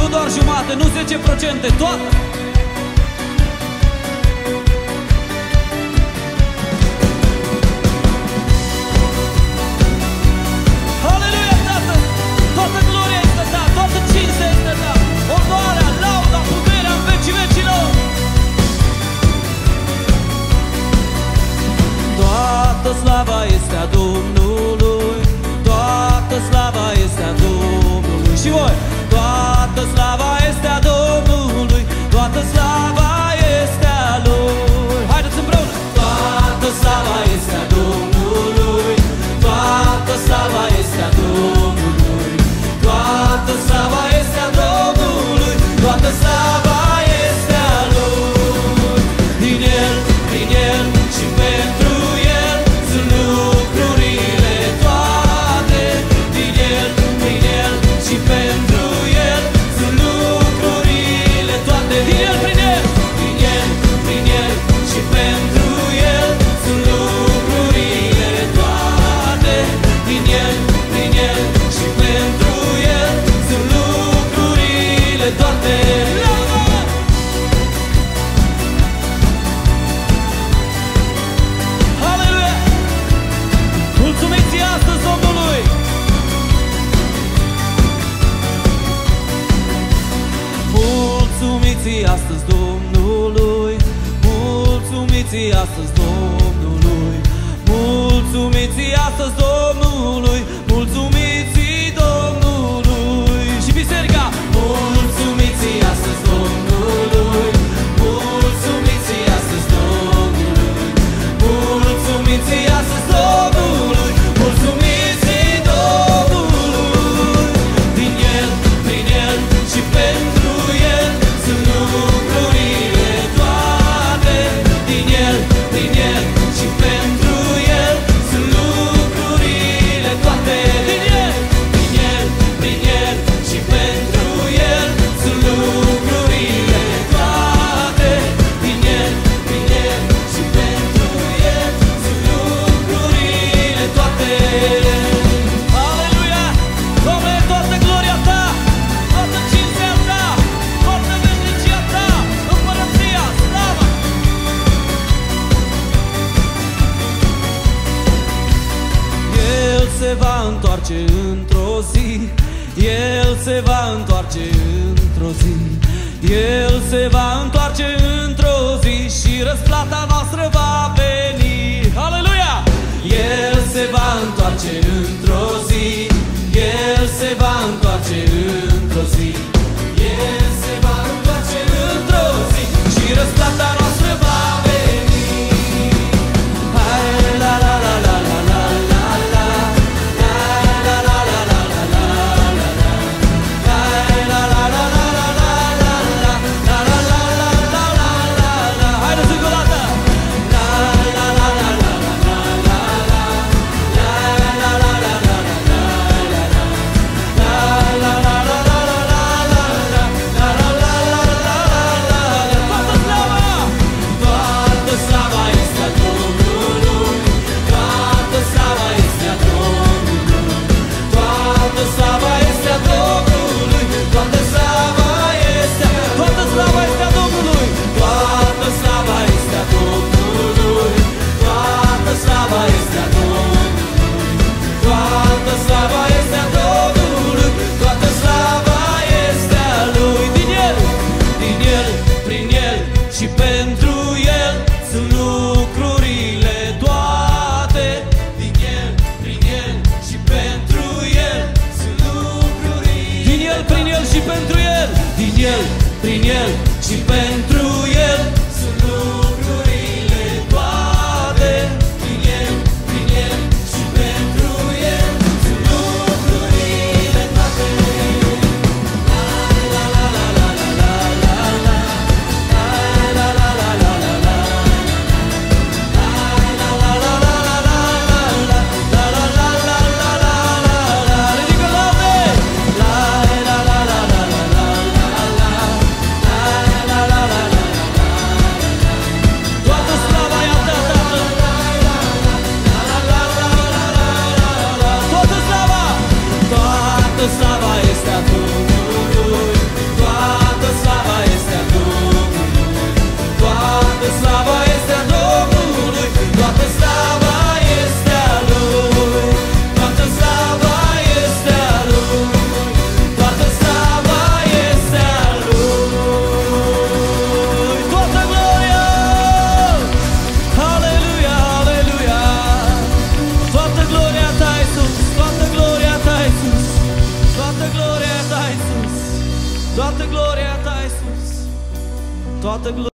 doar jumate, nu 10%, toată. Aleluia, Tată! Toată gloria este Ta, toată cinstea este Ta, onoarea, lauda, puterea în vecii vecilor. Toată slava este a Domnului, toată slava este a Domnului. Și voi! Toată slava este a Domnului, toată slava este a Lui. Haideți împreună! Toată slava este a Domnului, toată slava este a Domnului, toată slava este a Domnului, toată slava este a Lui. Din El, prin El și pentru El sunt lucrurile toate. Din El, prin El și pentru El sunt lucrurile toate. Din El, prin El, din El, prin El și pentru El sunt lucrurile toate. Din El, prin El și pentru El sunt lucrurile toate. Aleluia! Mulțumiți astăzi Domnului! Mulțumiți astăzi Domnului, mulțumiți astăzi Domnului, mulțumiți astăzi Domnului, mulțumiți Domnului. Și biserica! Mulțumiți astăzi Domnului, mulțumiți astăzi Domnului, mulțumiți astăzi Domnului, mulțumiți Domnului. Din El, prin El și pentru El sunt lucrurile toate. Din El, prin El și pentru El sunt lucrurile toate. Din El, prin El, prin El și pentru El sunt lucrurile toate. Din El, prin El și pentru El sunt lucrurile toate. Aleluia! Doamne, toată gloria Ta, toată cinstea Ta, toată veșnicia Ta, împărăția, slava. El se va întoarce într-o zi, El se va întoarce într-o zi, El se va întoarce într-o zi și răsplata noastră va veni. Aleluia! El se va întoarce într-o zi, El se va întoarce într-o zi, El se va întoarce într-o zi și răsplata noastră va veni. Hai la la la la la la la la, hai la la la la la la la la, hai la la la la la la la la, la la la la la la la la. Haideți încă o dată! La la la la la la la la la, la la la la la la la la la, la la la la la la la la la, la la la la la la la. Toată slava! Toată slava este a Domnului, toată slava este a Domnului, toată slava este a Domnului, toată slava este a Domnului, toată slava este a Domnului, toată slava este a Domnului, toată slava este a Domnului, toată slava este a Domnului, toată slava este a Lui. Din El, prin El și pentru El sunt lucrurile toate. Din El, prin El și pentru El sunt lucrurile. Din El, prin El și pentru El, din El, prin El și pentru El sunt lucrurile toate. Din El, prin El și pentru El sunt lucrurile toate. La la la la la la la la, la la la la la la la, la la la la la la la, la la la la la la la. Ridică laude! La la la la la la la la, la la la la la toată